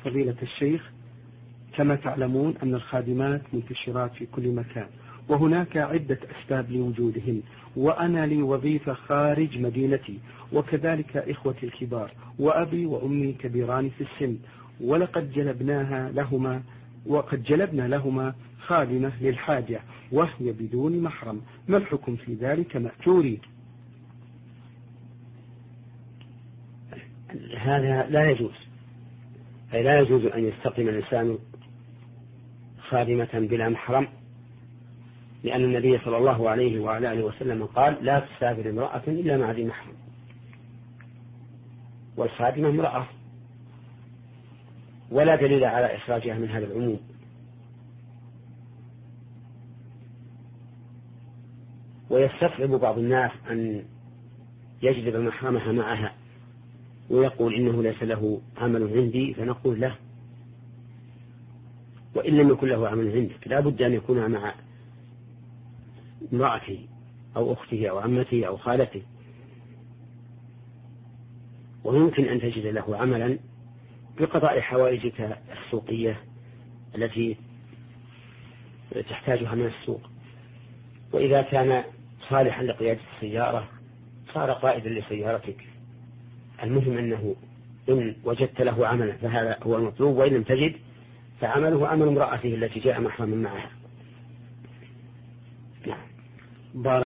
فضيلة الشيخ، كما تعلمون أن الخادمات منتشرات في كل مكان، وهناك عدة أسباب لوجودهن، وأنا لي وظيفة خارج مدينتي، وكذلك إخوتي الكبار، وأبي وأمي كبيران في السن، وقد جلبنا لهما خادمة للحاجة وهي بدون محرم، ما الحكم في ذلك مأجوري؟ هذا لا يجوز، أي لا يجوز أن يستقيم الإنسان خادمة بلا محرم، لأن النبي صلى الله عليه وعلى آله وسلم قال: لا تسافر امرأة إلا مع ذي محرم، والخادمة امرأة، ولا دليل على إخراجها من هذا العموم. ويستصعب بعض الناس أن يجلب محرمها معها ويقول إنه ليس له عمل عندي، فنقول له: وإن لم يكن له عمل عندك لا بد أن يكون مع امرأته أو أخته أو عمته أو خالته، ويمكن أن تجد له عملا بقضاء حوائجك السوقية التي تحتاجها من السوق. وإذا كان صالحا لقيادة السيارة صار قائدا لسيارتك. المهم أنه إن وجدت له عملا فهذا هو المطلوب، وإن لم تجد فعمله عمل امرأته التي جاء محرما معها. نعم.